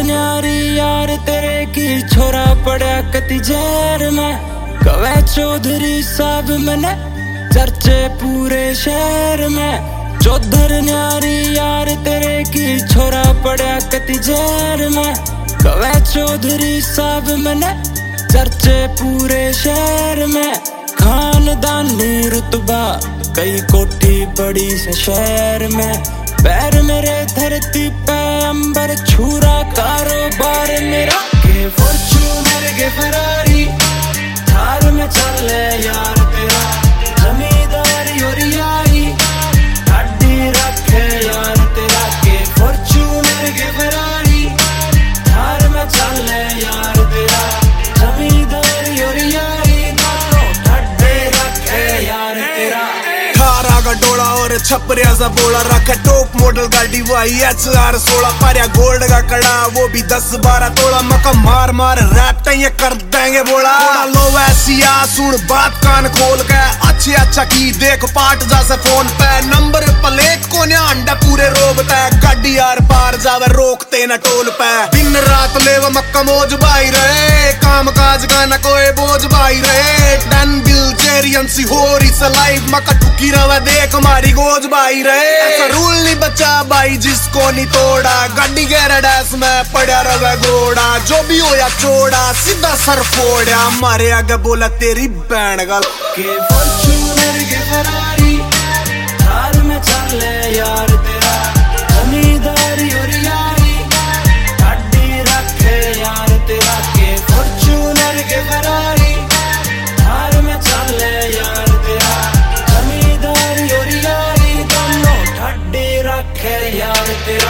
न्यारी यार तेरे की छोरा पड़ा कति जहर में। कवे चौधरी साहब मैंने चर्चे पूरे शहर में। चौधर न्यारी यार तेरे की छोरा पड़ा कति जहर में। कवे चौधरी साहब मैंने चर्चे पूरे शहर में। खानदानी रुतबा कई कोठी बड़ी से शहर में। पैर मेरे धरती पे अंबर छूरा कारोबार मेरा। के फॉर्च्यूनर के फरारी थार में चले यार तेरा। जमींदारी और यारी ठाडी रखे यार तेरा। के फॉर्च्यूनर के फरारी थार में चले यार तेरा। जमींदारी और यारी दोनों ठाडे रखे यार तेरा। डोला और छपरिया सा बोला रखा टॉप मॉडल गाड़ी वाई HR16 पारिया गोल्ड का कड़ा वो भी 10-12 तोड़ा। मका मार मार रैप ये कर देंगे बोला। लो वैसिया सुन बात कान खोल के अच्छे अच्छा की देख पाट जा से फोन पे। नंबर प्लेट को ने अंडा पूरे रोबता है। गाड़ी यार पार जावे रोकते न टोल पे। दिन रात लेव मक्का मौज बाई रहे। काम काज का न कोई बोझ बाई रहे। डन बिल जेरियन सी हो रही लाइफ मक्का ठुकी रवे देख हमारी गोज बाई रहे। ऐसा रूल नहीं बचा भाई जिसको नहीं तोड़ा। गाड़ी गैराज में पड़ा रवे घोड़ा। जो भी हो या चोड़ा सीधा सर फोड़ा। हमारे आगे बोला तेरी बैंड गल। के फॉर्च्यूनर के फरारी थार में चले यार तेरा। जमींदारी और यारी ठाडी रखे यार तेरा। के फॉर्च्यूनर के फरारी थार में चले यार तेरा। जमींदारी और यारी दोनों ठाडी रखे यार तेरा।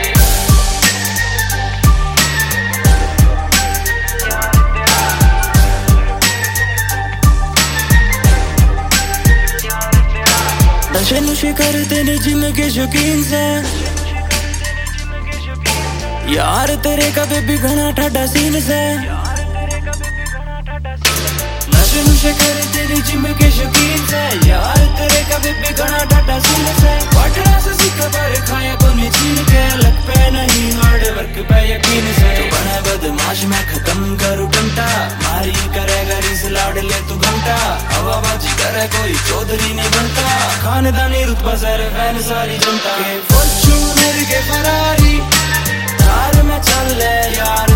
नशे नुशे करते ने जिम के शौकीन से यार तेरे का बेबी घना ठाडा सीन से। नशे नुशे करते ने जिम के शौकीन से यार तेरे का बेबी घना ठाडा सीन से। पटना से सीखा पर खाया को नहीं छीन के। लग पे नहीं हार्ड वर्क पे यकीन से। जो बना बदमाश मैं खत्म करूँ घंटा। मारी करेगा रिस लाड ले तू घंटा। हवाबाजी करे कोई चौधरी नहीं बनता। खानदानी रुतबा सर फैन सारी जनता। के फॉर्च्यूनर के फरारी थार में चले यार